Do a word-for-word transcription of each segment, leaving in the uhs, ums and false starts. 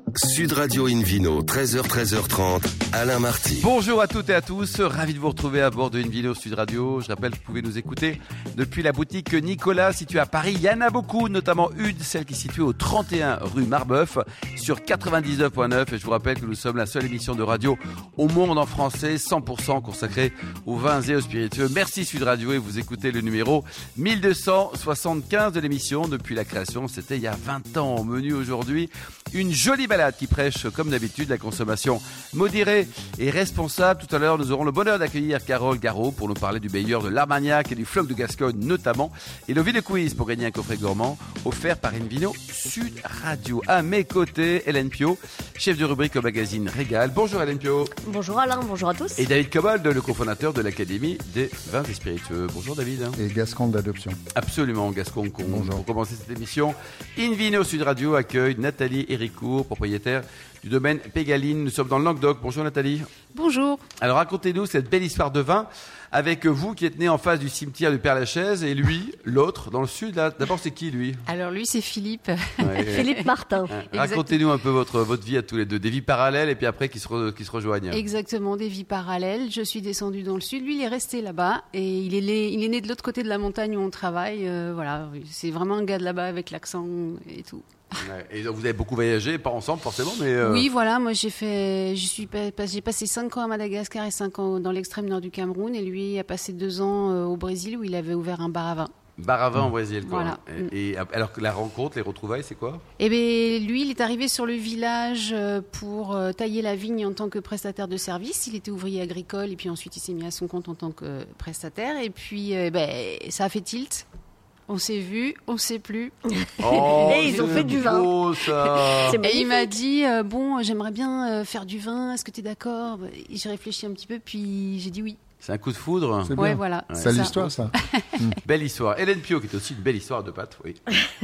Sud Radio Invino, treize heures, treize heures trente, Alain Marty. Bonjour à toutes et à tous, ravi de vous retrouver à bord de Invino Sud Radio. Je rappelle que vous pouvez nous écouter depuis la boutique Nicolas située à Paris. Il y en a beaucoup, notamment une, celle qui est située au trente et un rue Marbeuf sur quatre-vingt-dix-neuf virgule neuf. Et je vous rappelle que nous sommes la seule émission de radio au monde en français, cent pour cent consacrée aux vins et aux spiritueux. Merci Sud Radio et vous écoutez le numéro mille deux cent soixante-quinze de l'émission depuis la création. C'était il y a vingt ans. Au menu aujourd'hui, une jolie balade qui prêche, comme d'habitude, la consommation modérée et responsable. Tout à l'heure, nous aurons le bonheur d'accueillir Carole Garot pour nous parler du meilleur de l'Armagnac et du Floc de Gascogne notamment. Et le Ville Quiz pour gagner un coffret gourmand offert par Invino Sud Radio. À mes côtés, Hélène Pio, chef de rubrique au magazine Régal. Bonjour Hélène Pio. Bonjour Alain, bonjour à tous. Et David Cobold, le cofondateur de l'Académie des vins et spiritueux. Bonjour David. Et Gascon d'adoption. Absolument, Gascon. Pour commencer cette émission, Invino Sud Radio accueille Nathalie Héricourt, propriétaire du domaine Pégaline. Nous sommes dans le Languedoc. Bonjour Nathalie. Bonjour. Alors racontez-nous cette belle histoire de vin avec vous qui êtes né en face du cimetière du Père-Lachaise et lui, l'autre, dans le sud. Là. D'abord, c'est qui lui ? Alors lui, c'est Philippe. Ouais, Philippe Martin. Ouais. Racontez-nous un peu votre, votre vie à tous les deux. Des vies parallèles et puis après qui se, re, qui se rejoignent. Exactement, des vies parallèles. Je suis descendue dans le sud. Lui, il est resté là-bas et il est, né, il est né de l'autre côté de la montagne où on travaille. Euh, voilà, c'est vraiment un gars de là-bas avec l'accent et tout. Ouais. Et vous avez beaucoup voyagé, pas ensemble forcément, mais... Euh... Oui, voilà, moi j'ai fait, je suis, j'ai passé cinq ans à Madagascar et cinq ans dans l'extrême nord du Cameroun, et lui a passé deux ans au Brésil où il avait ouvert un bar à vin. Bar à vin au Brésil, quoi. Voilà. Et, et alors que la rencontre, les retrouvailles, c'est quoi ? Eh bien, lui, il est arrivé sur le village pour tailler la vigne en tant que prestataire de service. Il était ouvrier agricole et puis ensuite il s'est mis à son compte en tant que prestataire. Et puis, eh ben, ça a fait tilt. On s'est vu, on s'est plus. Oh, et ils ont fait du vin. Beau, ça. Et il m'a dit euh, bon, j'aimerais bien euh, faire du vin. Est-ce que tu es d'accord ? Et j'ai réfléchi un petit peu, puis j'ai dit oui. C'est un coup de foudre. C'est ouais, bien. voilà. Ouais. C'est l'histoire, ça. Belle histoire. Hélène Pio, qui est aussi une belle histoire de pâte, oui.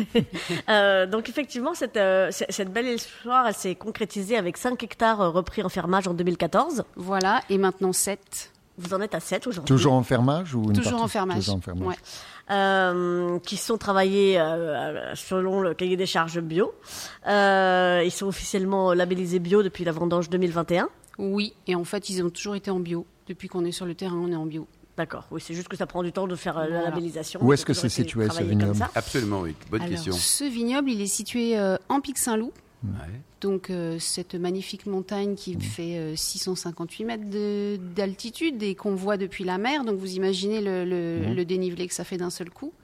euh, donc effectivement, cette, euh, cette belle histoire, elle s'est concrétisée avec cinq hectares repris en fermage en deux mille quatorze. Voilà, et maintenant sept. Vous en êtes à sept aujourd'hui. Toujours en fermage ou une Toujours partie en fermage. Toujours en fermage. Ouais. Euh, qui sont travaillés euh, selon le cahier des charges bio. Euh, ils sont officiellement labellisés bio depuis la vendange deux mille vingt et un. Oui, et en fait, ils ont toujours été en bio. Depuis qu'on est sur le terrain, on est en bio. D'accord, oui, c'est juste que ça prend du temps de faire euh, voilà. la labellisation. Où est-ce que c'est situé, ce vignoble ? Absolument, oui. Bonne Alors, question. Ce vignoble, il est situé euh, en Pic-Saint-Loup. Ouais. Donc, euh, cette magnifique montagne qui mmh. fait euh, six cent cinquante-huit mètres de, d'altitude et qu'on voit depuis la mer. Donc, vous imaginez le, le, mmh. le dénivelé que ça fait d'un seul coup.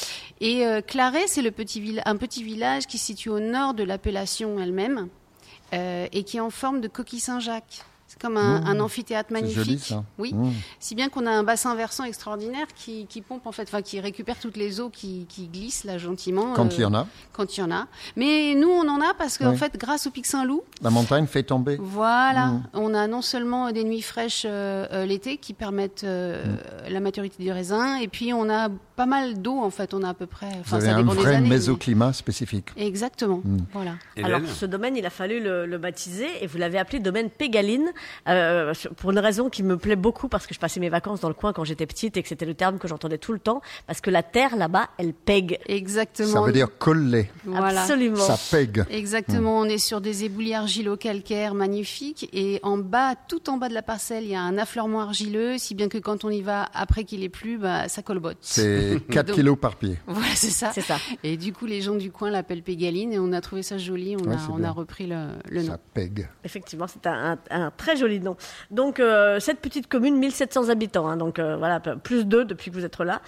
Et euh, Claret, c'est le petit vill- un petit village qui se situe au nord de l'appellation elle-même euh, et qui est en forme de coquille Saint-Jacques. C'est comme un, mmh. un amphithéâtre magnifique. C'est joli, ça. Oui. Mmh. Si bien qu'on a un bassin versant extraordinaire qui, qui pompe en fait, enfin qui récupère toutes les eaux qui, qui glissent là gentiment. Quand euh, il y en a. Quand il y en a. Mais nous, on en a parce qu'en oui. fait, grâce au Pic-Saint-Loup. La montagne fait tomber. Voilà. Mmh. On a non seulement des nuits fraîches euh, euh, l'été qui permettent euh, mmh. la maturité du raisin, et puis on a pas mal d'eau en fait. On a à peu près. Vous avez un vrai années, mésoclimat mais... spécifique. Exactement. Mmh. Voilà. Hélène. Alors ce domaine, il a fallu le, le baptiser et vous l'avez appelé domaine Pégaline. Euh, pour une raison qui me plaît beaucoup parce que je passais mes vacances dans le coin quand j'étais petite et que c'était le terme que j'entendais tout le temps parce que la terre là-bas elle pègue. Exactement. Ça veut dire coller. Voilà. Absolument. Ça pègue. Exactement. Mmh. On est sur des éboulis argilo-calcaires magnifiques et en bas, tout en bas de la parcelle, il y a un affleurement argileux, si bien que quand on y va après qu'il ait plu, bah, ça colbote. C'est quatre Donc, kilos par pied. Voilà, c'est ça. C'est ça. Et du coup, les gens du coin l'appellent Pégaline et on a trouvé ça joli. On, ouais, a, on a repris le, le nom. Ça pègue. Effectivement, c'est un, un, un très joli nom. Donc euh, cette petite commune, mille sept cents habitants, hein, donc euh, voilà, plus deux depuis que vous êtes là.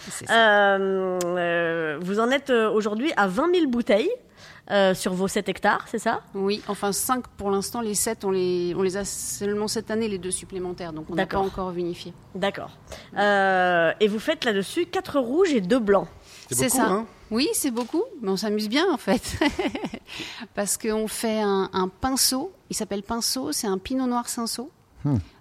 Euh, euh, vous en êtes euh, aujourd'hui à vingt mille bouteilles euh, sur vos sept hectares, c'est ça ? Oui, enfin cinq pour l'instant, les sept, on les, on les a seulement cette année, les deux supplémentaires, donc on n'a pas encore vinifié. D'accord. Euh, et vous faites là-dessus quatre rouges et deux blancs. C'est, c'est beaucoup, ça. Hein ? Oui, c'est beaucoup, mais on s'amuse bien en fait. Parce qu'on fait un, un pinceau, il s'appelle pinceau, c'est un pinot noir cinsault. Hmm.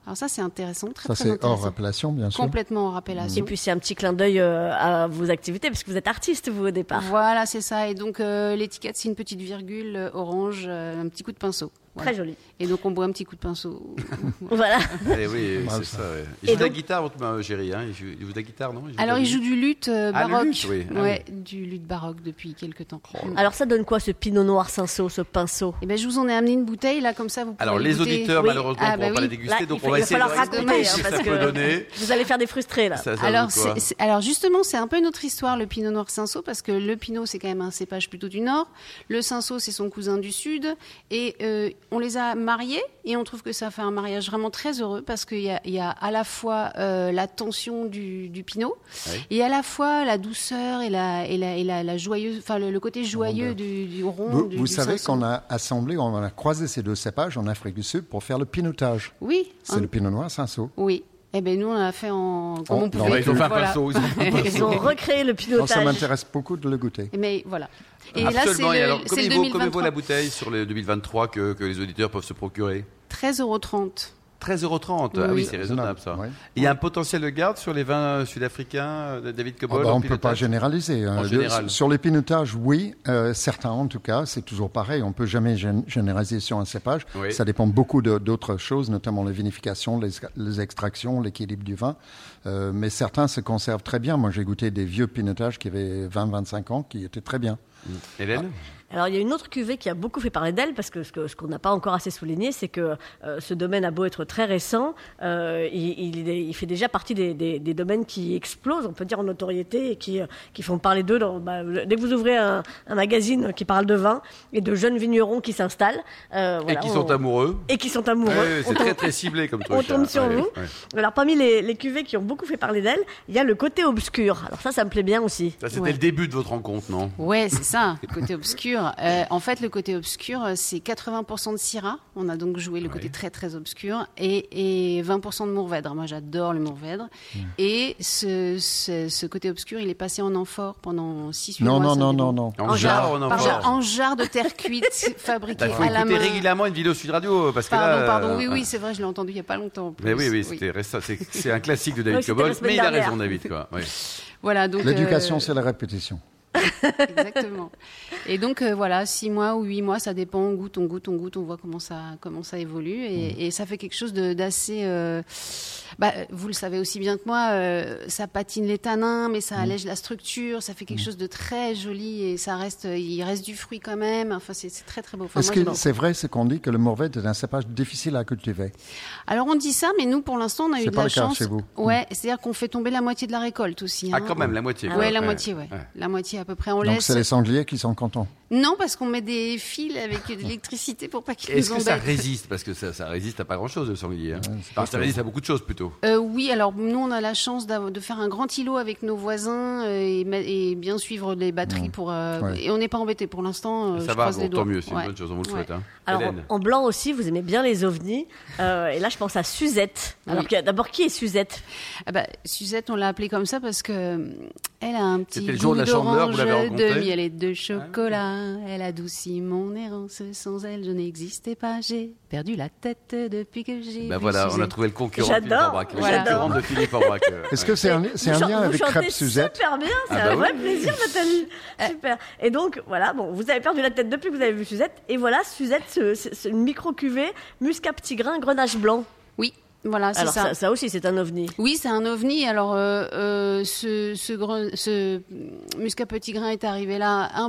Alors ça, c'est intéressant, très Ça, très c'est intéressant. hors appellation, bien sûr. Complètement hors appellation. Et puis c'est un petit clin d'œil euh, à vos activités, parce que vous êtes artiste, vous, au départ. Voilà, c'est ça. Et donc, euh, l'étiquette, c'est une petite virgule euh, orange, euh, un petit coup de pinceau. Voilà. Très joli. Et donc, on boit un petit coup de pinceau. Voilà. Eh oui, Bravo, c'est ça. ça. Ouais. Il Et joue de la donc- guitare, votre euh, Géry. Hein. Il, joue, il joue de la guitare, non joue Alors, de la il joue du luth euh, Ah, le baroque. luth, oui. Ah, Ouais, du luth baroque depuis quelques temps. Mm. Alors ça donne quoi, ce pinot noir Cinsault, ce pinceau? Eh ben, je vous en ai amené une bouteille, là, comme ça, vous pouvez Alors, les goûter. auditeurs, Oui. malheureusement, Ah, ne pourront bah pas oui. les déguster, Là, donc il on va va essayer falloir de raconter, raconter hein, ce que parce ça que- peut donner. Vous allez faire des frustrés, là. Ça, ça Alors, donne quoi c'est- c'est- alors justement, c'est un peu une autre histoire, le pinot noir Cinsault, parce que le pinot, c'est quand même un cépage plutôt du nord. Le Cinsault, c'est son cousin du sud. Et euh, on les a mariés, et on trouve que ça fait un mariage vraiment très heureux, parce qu'il y a, il y a à la fois euh, la tension du, du pinot, Oui. et à la fois la douceur et la, et la, et la, la joyeuse, enfin le, le côté joyeux du, du rond. Vous, du, vous du savez Cinsault. qu'on a assemblé, on a croisé ces deux cépages en Afrique du Sud pour faire le pinotage. Oui. C'est hein, le pinot noir Cinsault. Oui. Eh ben nous, on a fait en comme Oh, on non, pouvait. mais Ils ont fait un Voilà. pinceau. Ils ont fait un pinceau. Ils ont recréé le Alors, ça pinotage. m'intéresse beaucoup de le goûter. Mais voilà. Et là, c'est Absolument. Et alors, le, c'est combien le vaut, combien vaut deux mille vingt-trois. la bouteille sur le deux mille vingt-trois que, que les auditeurs peuvent se procurer treize euros trente. treize euros trente. Ah Oui. oui, c'est raisonnable ça. Ouais. Il y a un potentiel de garde sur les vins sud-africains de David Ah Cobol bah, en on ne peut pas pilotage généraliser. hein. En Le- général. Sur les pinotages, oui. Euh, certains, en tout cas, c'est toujours pareil. On ne peut jamais gén- généraliser sur un cépage. Oui. Ça dépend beaucoup de- d'autres choses, notamment la vinification, les, les extractions, l'équilibre du vin. Euh, mais certains se conservent très bien. Moi, j'ai goûté des vieux pinotages qui avaient vingt à vingt-cinq ans, qui étaient très bien. Hélène Alors, il y a une autre cuvée qui a beaucoup fait parler d'elle, parce que ce que- ce qu'on n'a pas encore assez souligné, c'est que euh, ce domaine a beau être très récent, euh, il, il est- il fait déjà partie des, des- des domaines qui explosent, on peut dire, en notoriété, et qui, euh, qui font parler d'eux. dans- bah, dès que vous ouvrez un, un magazine qui parle de vin, et de jeunes vignerons qui s'installent. euh, Et voilà, qui on- sont amoureux. Et qui sont amoureux. Ouais, On c'est tombe- très très ciblé comme truc. on tombe hein. sur Ouais, vous. ouais. Alors, parmi les, les cuvées qui ont beaucoup fait parler d'elle, il y a le côté obscur. Alors ça, ça me plaît bien aussi. Ça, c'était Ouais. le début de votre rencontre, non Ouais, c'est ça, le côté obscur. Euh, en fait, le côté obscur, euh, c'est quatre-vingts pour cent de Syrah. On a donc joué le côté Ouais. très très obscur et, et vingt pour cent de Mourvèdre. Moi, j'adore le Mourvèdre. Et ce, ce, ce côté obscur, il est passé en amphore pendant six huit Non, mois. non, ça non, dépend. non, non. En En jarre, jarre, on en par voit. jarre. En jarre de terre cuite, fabriquée Il faut à la écouter main. régulièrement une vidéo Sud Radio parce que Pardon, là. pardon, oui, euh, oui, c'est vrai, je l'ai entendu il n'y a pas longtemps. en plus. Mais oui, oui, c'était récent. C'est c'est un classique de Oui, David c'était Cobol, la semaine mais il a dernière. raison, David. Quoi. Oui. Voilà, donc. L'éducation, euh, c'est la répétition. Exactement. Et donc euh, voilà, six mois ou huit mois, ça dépend. On goûte, on goûte, on goûte, on voit comment ça, comment ça évolue, et, et ça fait quelque chose de- d'assez. euh, bah, vous le savez aussi bien que moi, euh, ça patine les tanins, mais ça allège la structure. Ça fait quelque chose de très joli, et ça reste, il reste du fruit quand même. Enfin, c'est c'est très très beau. Enfin, Est-ce moi, que j'adore. c'est vrai ce qu'on dit que le Mourvèdre est un cépage difficile à cultiver? Alors on dit ça, mais nous pour l'instant on a C'est eu de pas la le cas chance. chez vous. Ouais, c'est-à-dire qu'on fait tomber la moitié de la récolte aussi. Ah, hein. quand même, la moitié. Ouais, quoi. la Ouais. moitié, ouais. Ouais. La moitié à peu près. On Donc laisse. c'est les sangliers qui sont contents. Non, parce qu'on met des fils avec de l'électricité pour pas qu'ils Est-ce nous que ça embêtent. résiste Parce que ça, ça résiste à pas grand-chose, le sanglier. hein. c'est Enfin, pas ça ça. résiste à beaucoup de choses, plutôt. Euh, oui, alors nous on a la chance d'avoir- de faire un grand îlot avec nos voisins euh, et, ma- et bien suivre les batteries pour euh, Ouais. et on n'est pas embêté pour l'instant. euh, ça je va, croise bon, les doigts. tant mieux, c'est une Ouais. bonne chose, on vous le Ouais. souhaite. Hein. Alors, Hélène. en blanc aussi, vous aimez bien les ovnis. Euh, et là, je pense à Suzette. Alors, Oui. qu'il y a- d'abord, qui est Suzette? Ah bah, Suzette, on l'a appelée comme ça parce que euh, elle a un petit C'était le jour goût de la Chandeleur, vous d'orange, l'avez rencontrée de miel et de chocolat. Elle adoucit mon errance. Sans elle, je n'existais pas. J'ai perdu la tête depuis que j'ai. Ben vu voilà, on a Suzette. trouvé le concurrent J'adore, de Philippe Aubrac. Le voilà. concurrent de Philippe Aubrac. euh, Est-ce ouais. que c'est un, c'est Vous un chan- lien vous avec chantez Crêpe Suzette? super bien, c'est Ah bah un vrai oui. plaisir, Nathalie. Super. Et donc, voilà, bon, vous avez perdu la tête depuis que vous avez vu Suzette. Et voilà, Suzette, ce- ce- ce- une micro-cuvée, muscat petit grain, grenache blanc. Oui, voilà, c'est Alors, ça. ça, ça aussi, c'est un ovni. Oui, c'est un ovni. Alors, euh, euh, ce, ce, gren- ce muscat petit grain est arrivé là un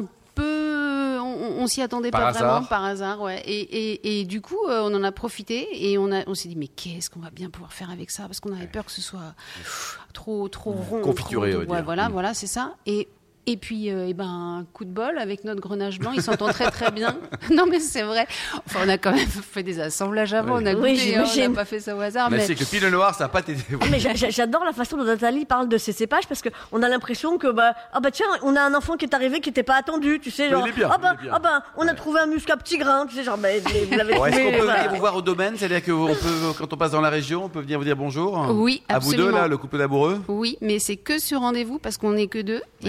peu. On, on s'y attendait Par pas hasard. vraiment, par hasard, ouais. Et, et, et du coup, euh, on en a profité et on, a, on s'est dit, mais qu'est-ce qu'on va bien pouvoir faire avec ça? Parce qu'on avait peur que ce soit pff, trop, trop rond. Confituré, trop- on va ouais, dire. Voilà, Mm. voilà, c'est ça. Et. Et puis, euh, eh ben, coup de bol avec notre grenache blanc, il s'entend très très bien. Non, mais c'est vrai. Enfin, on a quand même fait des assemblages avant, Oui. on a Oui, goûté, hein, on j'imagine. n'a pas fait ça au hasard. Mais Mais c'est que Pinot Noir, ça n'a pas été. Ah, mais j'a- j'a- j'adore la façon dont Nathalie parle de ces cépages parce qu'on a l'impression que, bah, ah bah tiens, on a un enfant qui est arrivé qui n'était pas attendu, tu sais, Mais genre, il est bien, ah bah, il est bien. ah bah, on a Ouais. trouvé un muscat petit grain, tu sais, genre, mais, mais vous l'avez Bon, est-ce trouvé. qu'on peut voilà. venir vous voir au domaine? C'est-à-dire que on peut, quand on passe dans la région, on peut venir vous dire bonjour? Oui, À vous deux, absolument. là, le couple d'amoureux? Oui, mais c'est que sur rendez-vous parce qu'on n'est que deux et Ouais, on est que deux,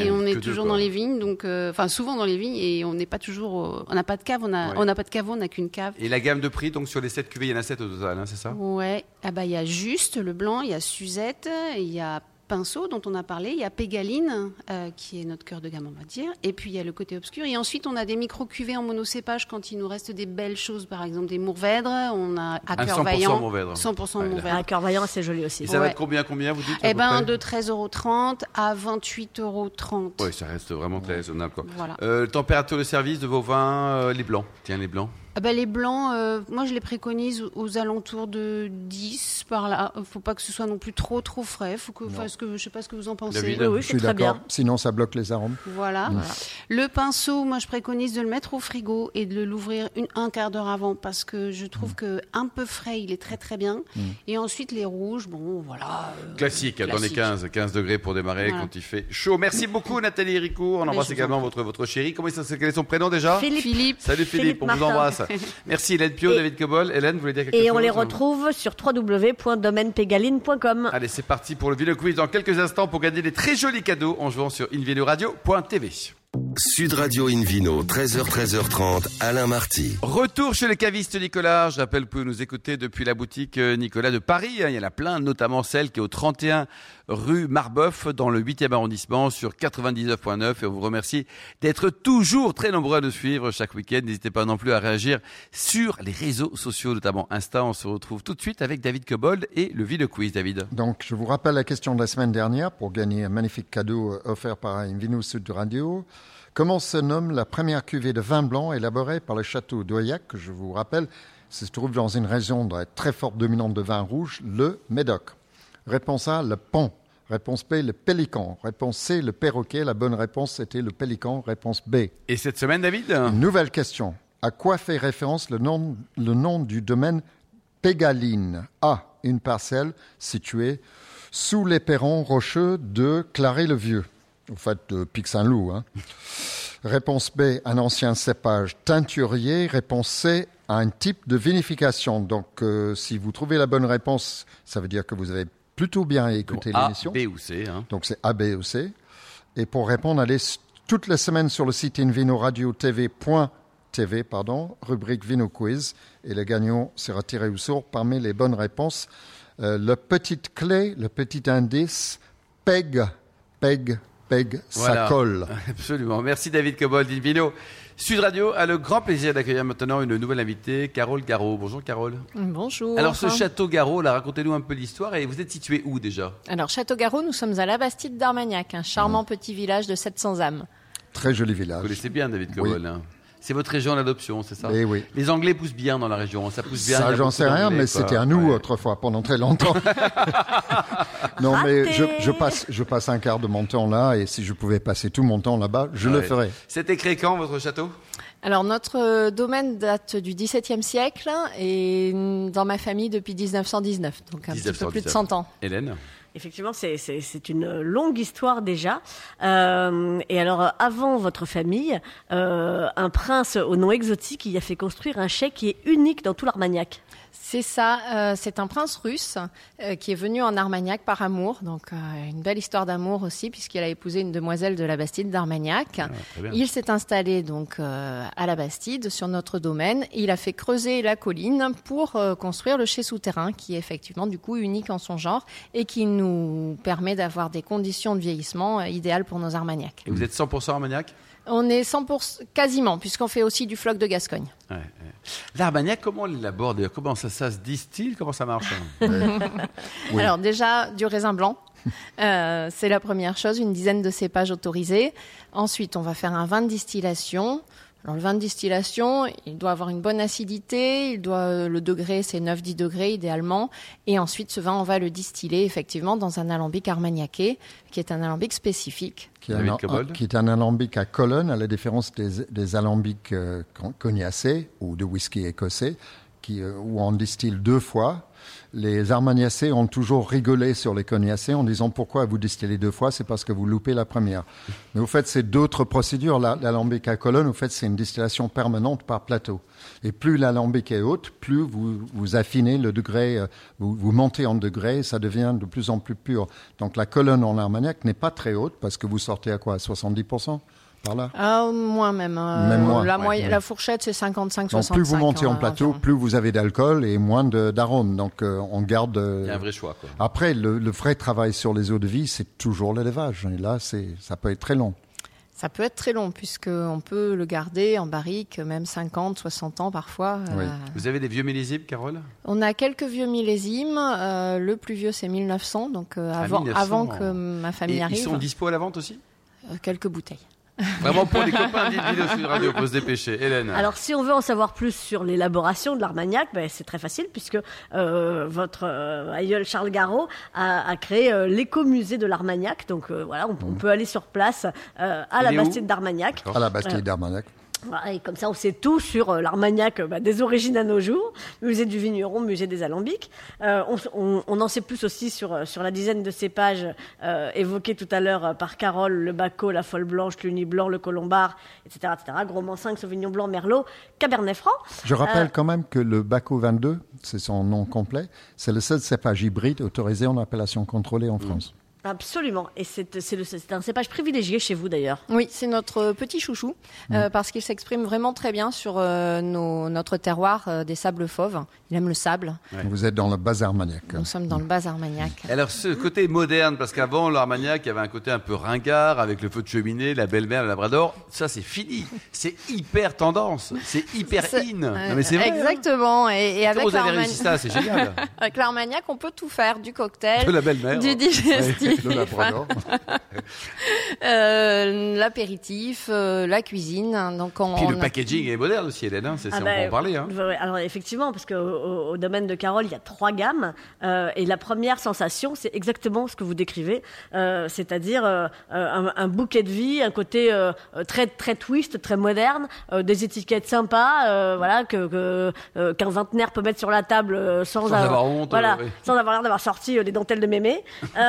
toujours quoi. dans les vignes, donc enfin euh, souvent dans les vignes, et on n'est pas toujours, euh, on n'a pas de cave, on a, Ouais. on n'a pas de caveau, on n'a qu'une cave. Et la gamme de prix, donc sur les sept cuvées, il y en a sept au total, hein, c'est ça? Ouais, ah bah il y a Juste le blanc, il y a Suzette, il y a Pinceau dont on a parlé, il y a Pégaline euh, qui est notre cœur de gamme, on va dire, et puis il y a le côté obscur, et ensuite on a des micro cuvées en monocépage quand il nous reste des belles choses, par exemple des Mourvèdres, on a à Un cœur cent pour cent vaillant, Mourvèdre. cent pour cent Ouais, Mourvèdre. Un cœur vaillant, c'est joli aussi. Et ça va Ouais. être combien, combien vous dites à Eh peu ben près de treize euros trente à vingt-huit euros trente. Oui, ça reste vraiment très raisonnable, quoi. Voilà. Euh, température de service de vos vins, euh, les blancs. Tiens, les blancs. Ah ben, les blancs, euh, moi je les préconise aux, aux alentours de dix par là. Faut pas que ce soit non plus trop trop frais. Faut que, enfin, ce que, je sais pas ce que vous en pensez. David. Oui, oui, Je c'est suis très d'accord. bien. Sinon, ça bloque les arômes. Voilà. Le pinceau, moi je préconise de le mettre au frigo et de l'ouvrir une, un quart d'heure avant parce que je trouve que un peu frais, il est très très bien. Et ensuite les rouges, bon voilà. euh, Classique, dans les classique. quinze, quinze degrés pour démarrer Voilà. quand il fait chaud. Merci beaucoup Nathalie Ricourt. On Mais embrasse je vous également en votre, votre chéri. Comment ça, quel est son prénom déjà? Philippe. Philippe. Salut Philippe, Philippe on vous Martin. embrasse. Merci Hélène Pio, Et- David Cobol. Hélène, vous voulez dire quelque chose? Et on les retrouve sur w w w point domaine pégaline point com. Allez, c'est parti pour le Vino Quiz dans quelques instants pour gagner des très jolis cadeaux en jouant sur invinoradio point t v. Sud Radio Invino, treize heures, treize heures trente, Alain Marty. Retour chez les cavistes Nicolas. Je rappelle, vous pouvez nous écouter depuis la boutique Nicolas de Paris. Il y en a plein, notamment celle qui est au trente et un rue Marbeuf, dans le huitième arrondissement, sur quatre-vingt-dix-neuf point neuf. Et on vous remercie d'être toujours très nombreux à nous suivre chaque week-end. N'hésitez pas non plus à réagir sur les réseaux sociaux, notamment Insta. On se retrouve tout de suite avec David Cobold et le Vino Quiz, David. Donc, je vous rappelle la question de la semaine dernière pour gagner un magnifique cadeau euh, offert par Invino Sud Radio. Comment se nomme la première cuvée de vin blanc élaborée par le château d'Auillac, que je vous rappelle, se trouve dans une région de très forte dominante de vin rouge, le Médoc. Réponse A, le pont. Réponse B, le pélican. Réponse C, le perroquet. La bonne réponse était le pélican. Réponse B. Et cette semaine, David? Une nouvelle question. À quoi fait référence le nom, le nom du domaine Pégaline? A, une parcelle située sous les perrons rocheux de Claré-le-Vieux. Au fait, de Pic-Saint-Loup. Hein. Réponse B, un ancien cépage teinturier. Réponse C, un type de vinification. Donc, euh, si vous trouvez la bonne réponse, ça veut dire que vous avez plutôt bien écouté A, l'émission. B ou C. Hein. Donc, c'est A, B ou C. Et pour répondre, allez s- toutes les semaines sur le site invinoradio point t v point t v, pardon, rubrique Vino Quiz. Et le gagnant sera tiré au sort parmi les bonnes réponses. Euh, la petite clé, le petit indice, peg, peg, peg, Voilà. ça colle. Absolument. Merci David Cobold d'Invino. Sud Radio a le grand plaisir d'accueillir maintenant une nouvelle invitée, Carole Garot. Bonjour Carole. Bonjour. Alors ce château Garot, là, racontez-nous un peu l'histoire et vous êtes situé où déjà? Alors, Château Garot, nous sommes à la Bastide d'Armagnac, un charmant petit village de sept cents âmes. Très joli Vous village. connaissez bien David Cobold. Hein. C'est votre région d'adoption, c'est ça? Eh oui. Les Anglais poussent bien dans la région, ça pousse bien. il y Ça, a j'en beaucoup sais rien, d'Anglais, mais quoi. c'était à nous Ouais. autrefois, pendant très longtemps. non, mais Raté. je, je, passe, je passe un quart de mon temps là, et si je pouvais passer tout mon temps là-bas, je le Ouais. ferais. C'était créé quand votre château? Alors, notre euh, domaine date du dix-septième siècle et mm, dans ma famille depuis dix-neuf cent dix-neuf, donc un petit peu plus de cent ans. Hélène? Effectivement, c'est, c'est, c'est une longue histoire déjà. Euh, et alors, avant votre famille, euh, un prince au nom exotique y a fait construire un chai qui est unique dans tout l'Armagnac. C'est ça, euh, c'est un prince russe euh, qui est venu en Armagnac par amour, donc euh, une belle histoire d'amour aussi puisqu'il a épousé une demoiselle de la Bastide d'Armagnac. Ah, très bien. Il s'est installé donc euh, à la Bastide sur notre domaine. Il a fait creuser la colline pour euh, construire le chai souterrain qui est effectivement du coup unique en son genre et qui nous permet d'avoir des conditions de vieillissement euh, idéales pour nos Armagnacs. Et vous êtes cent pour cent Armagnac? On est cent pour cent quasiment puisqu'on fait aussi du floc de Gascogne. Ouais, ouais. L'Armagnac, comment on l'élabore d'ailleurs? Comment ça, ça se distille? Comment ça marche? hein Oui. Alors déjà, du raisin blanc, euh, c'est la première chose, une dizaine de cépages autorisés. Ensuite, on va faire un vin de distillation. Alors le vin de distillation, il doit avoir une bonne acidité, il doit, le degré c'est neuf à dix degrés idéalement. Et ensuite, ce vin, on va le distiller effectivement dans un alambic armagnaquais, qui est un alambic spécifique. Qui est, David un, Cobold. un- qui est un alambic à colonne, à la différence des, des alambics euh, con- cognacés ou de whisky écossais, qui, où on distille deux fois. Les Armagnaceae ont toujours rigolé sur les Cognaceae en disant pourquoi vous distillez deux fois, c'est parce que vous loupez la première. Mais au fait, c'est d'autres procédures. L'alambic à colonne, au fait, c'est une distillation permanente par plateau. Et plus l'alambic est haute, plus vous, vous affinez le degré, vous, vous montez en degré, et ça devient de plus en plus pur. Donc la colonne en Armagnac n'est pas très haute parce que vous sortez à quoi, à soixante-dix pour cent par là euh, Moins même. Euh, même moins. La, Ouais, moyenne, ouais. la fourchette, c'est cinquante-cinq Donc soixante-cinq. plus vous montez en euh, plateau, environ. plus vous avez d'alcool et moins de, d'arôme. Donc euh, on garde... euh, Il y a un vrai choix, quoi. Après, le, le vrai travail sur les eaux de vie, c'est toujours l'élevage. Et là, c'est, ça peut être très long. Ça peut être très long, puisqu'on peut le garder en barrique, même cinquante, soixante ans parfois. Oui. Euh, Vous avez des vieux millésimes, Carole? On a quelques vieux millésimes. Euh, le plus vieux, c'est mille neuf cents, donc euh, Ah, avant, mille neuf cents, avant que ma famille Et arrive. ils sont dispo à la vente aussi? Euh, quelques bouteilles. Vraiment pour les copains d'Invino Sud Radio, faut se dépêcher. Hélène. Alors, si on veut en savoir plus sur l'élaboration de l'Armagnac, ben, c'est très facile puisque euh, votre euh, aïeul Charles Garot a, a créé euh, l'écomusée de l'Armagnac. Donc euh, voilà, on, on peut aller sur place euh, à Il la est où Bastide d'Armagnac. À la Bastille Ouais. d'Armagnac. Voilà, et comme ça, on sait tout sur euh, l'Armagnac euh, bah, des origines à nos jours, musée du vigneron, musée des alambics. Euh, on, on, on en sait plus aussi sur, euh, sur la dizaine de cépages euh, évoqués tout à l'heure euh, par Carole, le Bacco, la Folle Blanche, l'Uni Blanc, le Colombard, et cetera, et cetera. Gros cinq, Sauvignon Blanc, Merlot, Cabernet Franc. Je rappelle Euh, quand même que le Bacco vingt-deux, c'est son nom complet, c'est le seul cépage hybride autorisé en appellation contrôlée en France. Absolument. Et c'est, c'est, le, c'est un cépage privilégié chez vous d'ailleurs. Oui, c'est notre petit chouchou, euh, parce qu'il s'exprime vraiment très bien sur euh, nos, notre terroir euh, des sables fauves. Il aime le sable. Ouais. Vous êtes dans le bas Armagnac. Nous sommes dans le bas Armagnac. Alors, ce côté moderne, parce qu'avant, l'Armagnac, il y avait un côté un peu ringard, avec le feu de cheminée, la belle-mère, le labrador. Ça, c'est fini. C'est hyper tendance. C'est hyper C'est- in. euh, Non, mais c'est vrai. Exactement. Et, et avec, Comment vous avez l'Armagnac- réussi ça? C'est génial. avec l'Armagnac, on peut tout faire, du cocktail, De la belle-mère. du digestif, Le labrador. euh, l'apéritif, euh, la cuisine. Donc on, Puis on le a- packaging est moderne aussi, Hélène. Hein. C'est, Ah c'est- on bah, peut en parler. Hein. ouais, alors effectivement, parce qu'au au, au domaine de Carole, il y a trois gammes. euh, et la première sensation, c'est exactement ce que vous décrivez. Euh, c'est-à-dire euh, un, un bouquet de vie, un côté euh, très, très twist, très moderne, euh, des étiquettes sympas, euh, voilà, que, que, euh, qu'un vingtenaire peut mettre sur la table euh, sans, Sans avoir honte, Voilà, euh, oui. sans avoir l'air d'avoir sorti euh, les dentelles de mémé.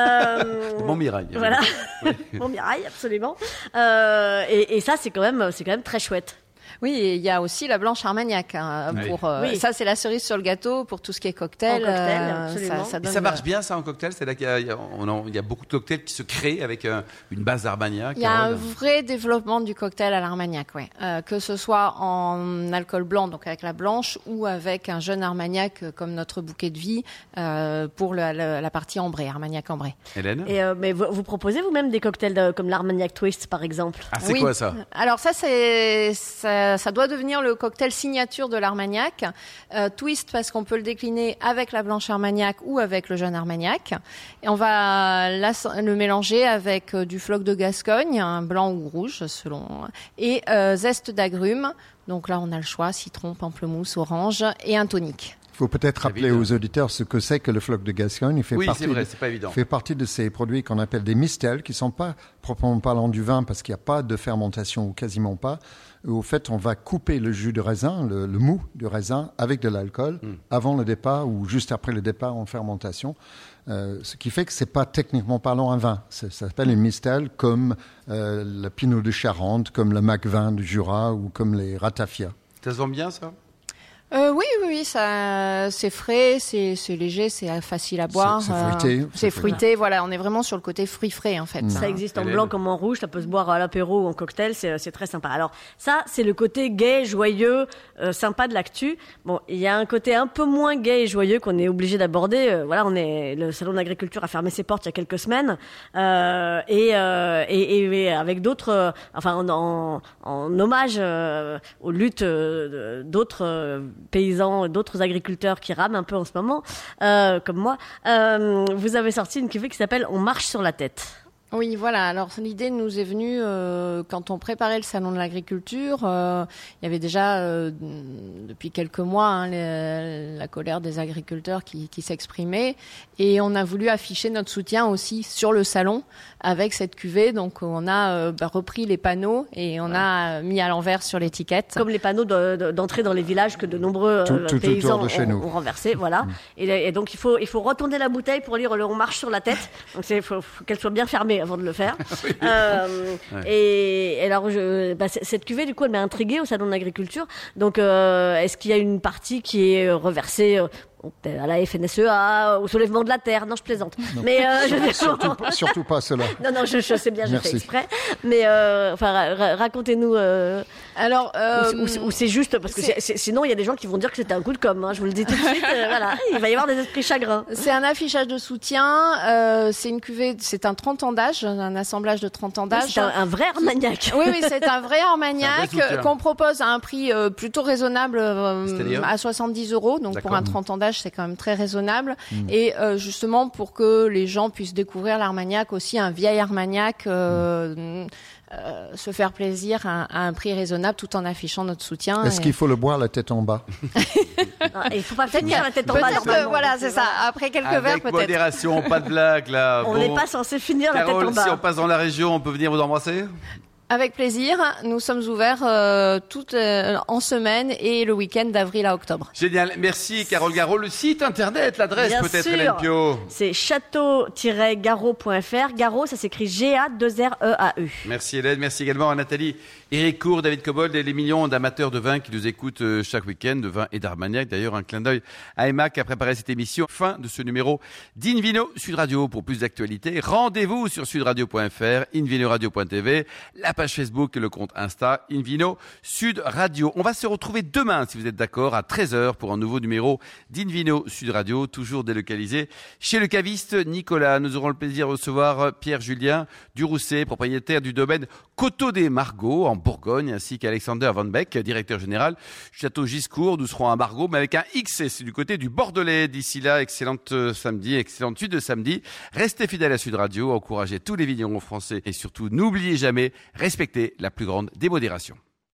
Euh, Bon mirail. Voilà, bon mirail, absolument. Euh, et, et ça, c'est quand même, c'est quand même très chouette. Oui, et il y a aussi la blanche Armagnac. Hein, Oui. pour, euh, Oui. Ça, c'est la cerise sur le gâteau pour tout ce qui est cocktail. En cocktail, euh, absolument. ça, ça Et donne, ça marche bien, ça, en cocktail? C'est là qu'il y a, il y a- on en- il y a beaucoup de cocktails qui se créent avec euh, une base d'Armagnac. Il y a un Carole. vrai développement du cocktail à l'Armagnac, ouais. Euh, que ce soit en alcool blanc, donc avec la blanche, ou avec un jeune Armagnac euh, comme notre bouquet de vie euh, pour le- le- la partie ambrée, Armagnac ambré. Hélène? Et euh, mais vous, vous proposez vous-même des cocktails de- comme l'Armagnac Twist, par exemple? Ah, c'est Oui. quoi ça? Alors ça, c'est ça, ça doit devenir le cocktail signature de l'Armagnac. Euh, twist parce qu'on peut le décliner avec la blanche Armagnac ou avec le jeune Armagnac. Et on va la- le mélanger avec euh, du floc de Gascogne, un blanc ou rouge selon, et euh, zeste d'agrumes. Donc là, on a le choix citron, pamplemousse, orange et un tonique. Il faut peut-être rappeler Évidemment. aux auditeurs ce que c'est que le floc de Gascogne. Il fait Oui, partie c'est vrai, de- c'est pas évident. fait partie de ces produits qu'on appelle des mistels, qui ne sont pas proprement parlant du vin parce qu'il n'y a pas de fermentation ou quasiment pas. Au fait, on va couper le jus de raisin, le, le mou du raisin, avec de l'alcool Mm. avant le départ ou juste après le départ en fermentation. Euh, ce qui fait que c'est pas techniquement parlant un vin. C'est- Ça s'appelle une mistel comme euh, le Pinot de Charente, comme le Mac vingt du Jura ou comme les Ratafia. Ça se vend bien, ça? Euh, oui, oui, oui, ça, c'est frais, c'est, c'est léger, c'est facile à boire. c'est euh, fruité, c'est c'est fruité, voilà. On est vraiment sur le côté fruit frais, en fait. Mm. Ça existe en Hélène. blanc comme en rouge, ça peut se boire à l'apéro ou en cocktail, c'est, c'est très sympa. Alors ça, c'est le côté gai, joyeux, euh, sympa de l'actu. Bon, il y a un côté un peu moins gai et joyeux qu'on est obligé d'aborder. Euh, voilà, on est le salon de l'agriculture a fermé ses portes il y a quelques semaines euh, et, euh, et, et- et avec d'autres, euh, enfin en, en, en hommage euh, aux luttes euh, d'autres euh, paysans, d'autres agriculteurs qui rament un peu en ce moment, euh, comme moi. Euh, vous avez sorti une cuvée qui s'appelle On marche sur la tête. Oui, voilà. Alors l'idée nous est venue euh, quand on préparait le salon de l'agriculture. Euh, il y avait déjà euh, depuis quelques mois hein, les, la colère des agriculteurs qui, qui s'exprimait, et on a voulu afficher notre soutien aussi sur le salon avec cette cuvée. Donc on a euh, bah, repris les panneaux et on ouais. a mis à l'envers sur l'étiquette. Comme les panneaux de, de, d'entrée dans les villages que de nombreux tout, euh, tout paysans de ont, ont renversé, voilà. Mmh. Et, et donc il faut il faut retourner la bouteille pour lire le on marche sur la tête. Donc c'est faut, faut qu'elle soit bien fermée avant de le faire. oui. euh, ouais. Et, et alors, je, bah, cette cuvée, du coup, elle m'a intriguée au salon de l'agriculture. Donc, euh, est-ce qu'il y a une partie qui est reversée euh, à la F N S E A, au soulèvement de la terre? Non, je plaisante. Non. Mais euh, je... surtout, pas, surtout pas cela. Non, non, je, je sais bien, je fais exprès. Mais euh, enfin, ra- racontez-nous. Euh, Alors, euh, ou, ou, ou c'est juste parce que c'est... C'est, sinon, il y a des gens qui vont dire que c'était un coup de com'. Hein, je vous le dis tout de suite. euh, voilà, il va y avoir des esprits chagrins. C'est un affichage de soutien. Euh, c'est une cuvée. C'est un trente ans d'âge, un assemblage de trente ans d'âge. Oui, c'est un, un vrai Armagnac. Oui, oui, c'est un vrai Armagnac un vrai qu'on propose à un prix euh, plutôt raisonnable, euh, à soixante-dix euros. Donc D'accord. pour un trente ans d'âge, c'est quand même très raisonnable. Mmh. Et euh, justement pour que les gens puissent découvrir l'Armagnac aussi, un vieil Armagnac, euh, euh, se faire plaisir à, à un prix raisonnable tout en affichant notre soutien. Est-ce et... qu'il faut le boire la tête en bas? Non, il faut pas finir la tête en bas. Que, voilà, c'est ça. Après quelques Avec verres, peut-être. Modération, pas de blague là. On bon. n'est pas censé finir Carole, la tête en bas. Si on passe dans la région, on peut venir vous embrasser? Avec plaisir. Nous sommes ouverts euh, toute euh, en semaine et le week-end d'avril à octobre. Génial. Merci Carole Garot. Le site internet, l'adresse Bien peut-être, sûr. Hélène Pio. C'est château tiret garot point f r. Garot, ça s'écrit G A deux R E A U. Merci Hélène. Merci également à Nathalie, Éric Cour, David Cobold et les millions d'amateurs de vin qui nous écoutent euh, chaque week-end, de vin et d'Armagnac. D'ailleurs, un clin d'œil à Emma qui a préparé cette émission. Fin de ce numéro d'Invino Sud Radio. Pour plus d'actualités, rendez-vous sur sudradio point f r, invinoradio point t v, la page Facebook et le compte Insta Invino Sud Radio. On va se retrouver demain, si vous êtes d'accord, à treize heures pour un nouveau numéro d'Invino Sud Radio, toujours délocalisé chez le caviste Nicolas. Nous aurons le plaisir de recevoir Pierre-Julien Durousset, propriétaire du domaine Coteau des Margots en Bourgogne, ainsi qu'Alexander Van Beck, directeur général Château Giscourt. Nous serons à Margaux, mais avec un X, et c'est du côté du Bordelais. D'ici là, excellente samedi, excellente suite de samedi. Restez fidèles à Sud Radio, encouragez tous les vignerons français et surtout, n'oubliez jamais, respectez la plus grande démodération.